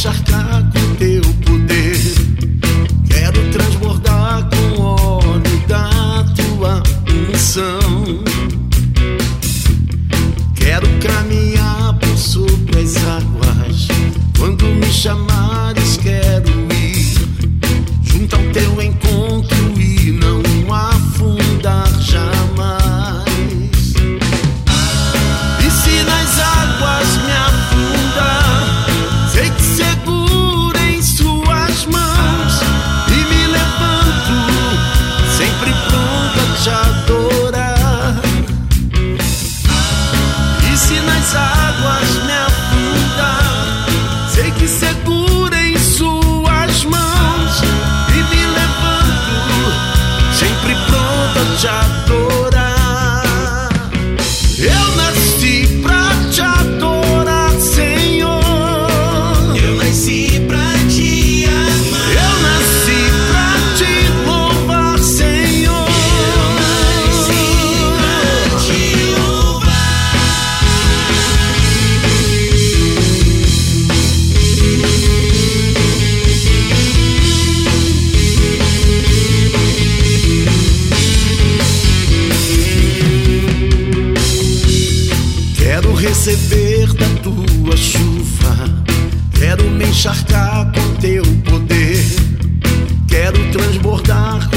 encharcar com teu poder. Quero transbordar com óleo da tua unção. Quero caminhar por sobre as águas. Quando me chamares, quero ir junto ao teu encontro e não afundar jamais. E se nas águas me afundar, sei que seguro em suas mãos e me levanto, sempre pronto a te adorar. E se nas águas me afundar, sei que seguro em suas mãos e me levanto, sempre pronto a te adorar. Eu nasci pra te adorar, Senhor. Eu nasci pra te amar. Eu nasci pra te louvar, Senhor. Eu nasci pra te louvar. Quero receber da tua chuva, quero me encharcar com teu poder, quero transbordar